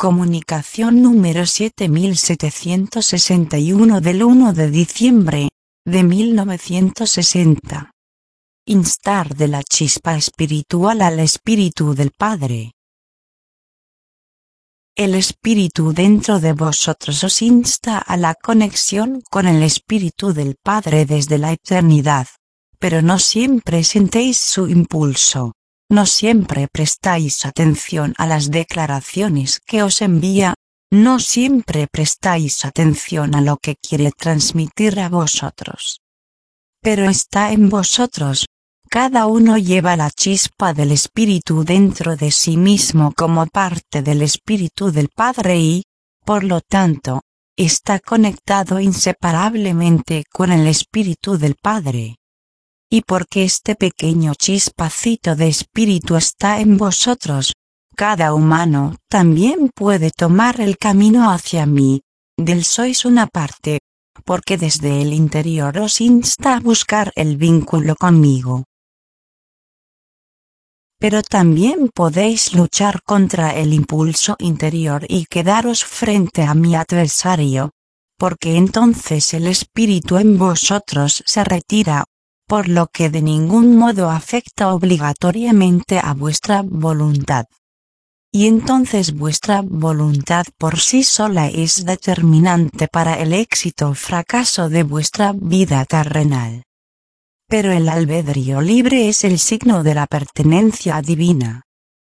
Comunicación número 7761 del 1 de diciembre de 1960. Instar de la chispa espiritual al Espíritu del Padre. El Espíritu dentro de vosotros os insta a la conexión con el Espíritu del Padre desde la eternidad, pero no siempre sentéis su impulso. No siempre prestáis atención a las declaraciones que os envía, no siempre prestáis atención a lo que quiere transmitir a vosotros. Pero está en vosotros, cada uno lleva la chispa del Espíritu dentro de sí mismo como parte del Espíritu del Padre y, por lo tanto, está conectado inseparablemente con el Espíritu del Padre. Y porque este pequeño chispacito de espíritu está en vosotros, cada humano también puede tomar el camino hacia mí, del sois una parte, porque desde el interior os insta a buscar el vínculo conmigo. Pero también podéis luchar contra el impulso interior y quedaros frente a mi adversario, porque entonces el espíritu en vosotros se retira, por lo que de ningún modo afecta obligatoriamente a vuestra voluntad. Y entonces vuestra voluntad por sí sola es determinante para el éxito o fracaso de vuestra vida terrenal. Pero el albedrío libre es el signo de la pertenencia divina.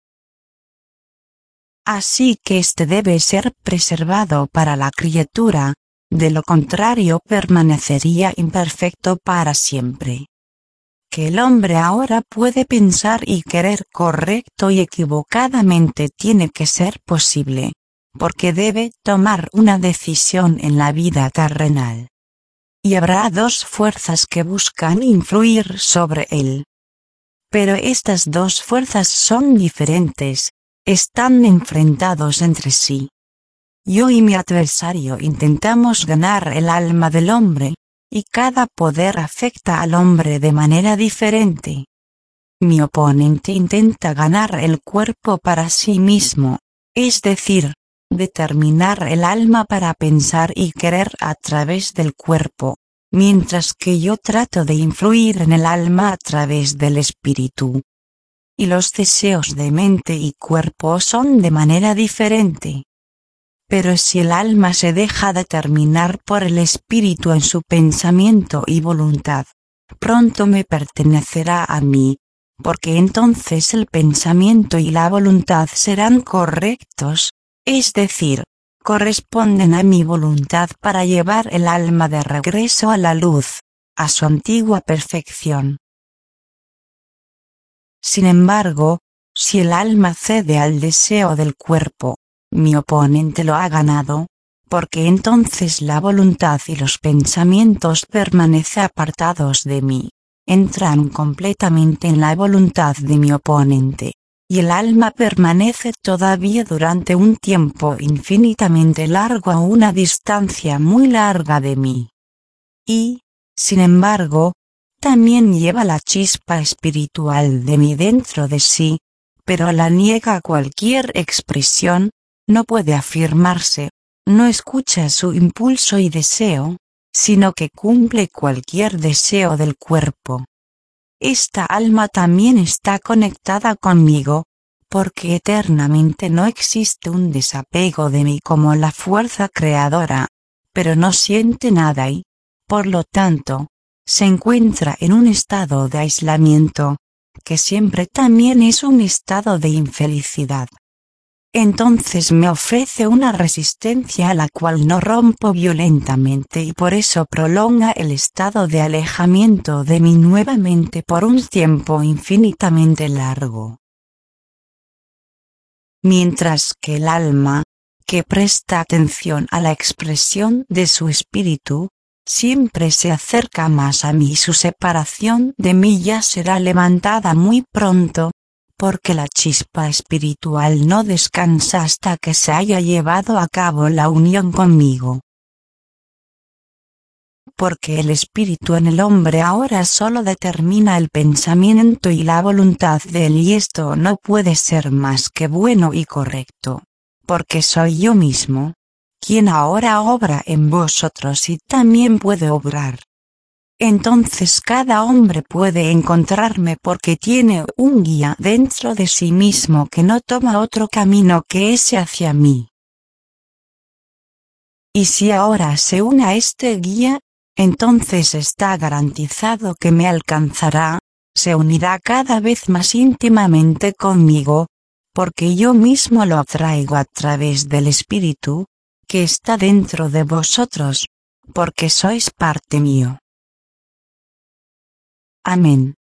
Así que este debe ser preservado para la criatura, de lo contrario permanecería imperfecto para siempre. Que el hombre ahora puede pensar y querer correcto y equivocadamente tiene que ser posible, porque debe tomar una decisión en la vida terrenal. Y habrá dos fuerzas que buscan influir sobre él. Pero estas dos fuerzas son diferentes, están enfrentados entre sí. Yo y mi adversario intentamos ganar el alma del hombre, y cada poder afecta al hombre de manera diferente. Mi oponente intenta ganar el cuerpo para sí mismo, es decir, determinar el alma para pensar y querer a través del cuerpo, mientras que yo trato de influir en el alma a través del espíritu. Y los deseos de mente y cuerpo son de manera diferente. Pero si el alma se deja determinar por el espíritu en su pensamiento y voluntad, pronto me pertenecerá a mí, porque entonces el pensamiento y la voluntad serán correctos, es decir, corresponden a mi voluntad para llevar el alma de regreso a la luz, a su antigua perfección. Sin embargo, si el alma cede al deseo del cuerpo, mi oponente lo ha ganado, porque entonces la voluntad y los pensamientos permanecen apartados de mí, entran completamente en la voluntad de mi oponente, y el alma permanece todavía durante un tiempo infinitamente largo a una distancia muy larga de mí. Y, sin embargo, también lleva la chispa espiritual de mí dentro de sí, pero la niega cualquier expresión. No puede afirmarse, no escucha su impulso y deseo, sino que cumple cualquier deseo del cuerpo. Esta alma también está conectada conmigo, porque eternamente no existe un desapego de mí como la fuerza creadora, pero no siente nada y, por lo tanto, se encuentra en un estado de aislamiento, que siempre también es un estado de infelicidad. Entonces me ofrece una resistencia a la cual no rompo violentamente y por eso prolonga el estado de alejamiento de mí nuevamente por un tiempo infinitamente largo. Mientras que el alma, que presta atención a la expresión de su espíritu, siempre se acerca más a mí y su separación de mí ya será levantada muy pronto, porque la chispa espiritual no descansa hasta que se haya llevado a cabo la unión conmigo. Porque el espíritu en el hombre ahora solo determina el pensamiento y la voluntad de él y esto no puede ser más que bueno y correcto, porque soy yo mismo, quien ahora obra en vosotros y también puede obrar. Entonces cada hombre puede encontrarme porque tiene un guía dentro de sí mismo que no toma otro camino que ese hacia mí. Y si ahora se une a este guía, entonces está garantizado que me alcanzará, se unirá cada vez más íntimamente conmigo, porque yo mismo lo atraigo a través del Espíritu, que está dentro de vosotros, porque sois parte mío. Amén.